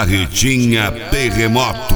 Carretinha Terremoto.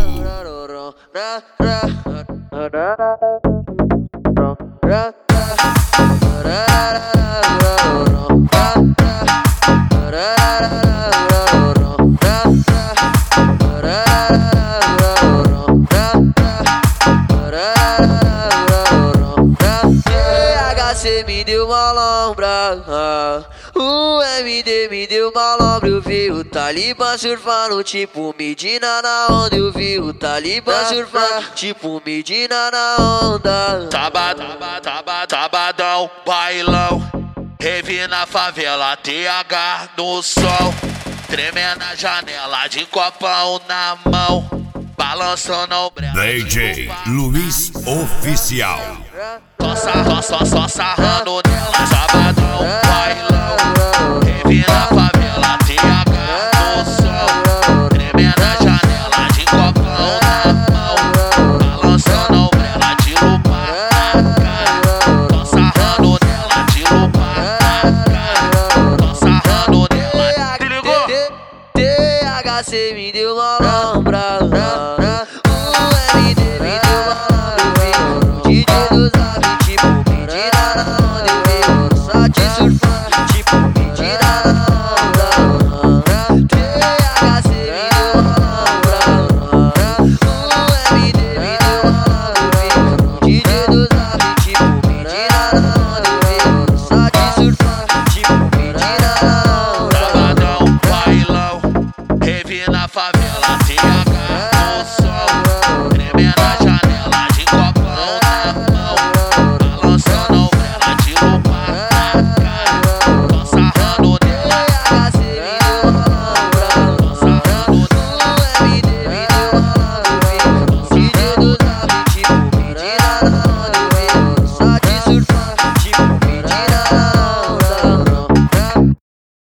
THC me deu uma lombra, o MD me deu uma lombra. Eu vi o Talibã surfando tipo Medina na onda. Eu vi o Talibã surfando tipo Medina na onda. Sabadão, bailão, rave na favela, TH no sol, tremendo na janela de copão na mão, balançando o brelo. DJ Luiz Oficial. Só sarrando nela. Sabadão, bailão, rave na favela, TH no sol, tremendo na janela de copão na mão, balançando o brelo de lupa na cara. Tô sarrando nela de lupa na cara. Tô sarrando nela. Se ligou? THC me deu uma lombra.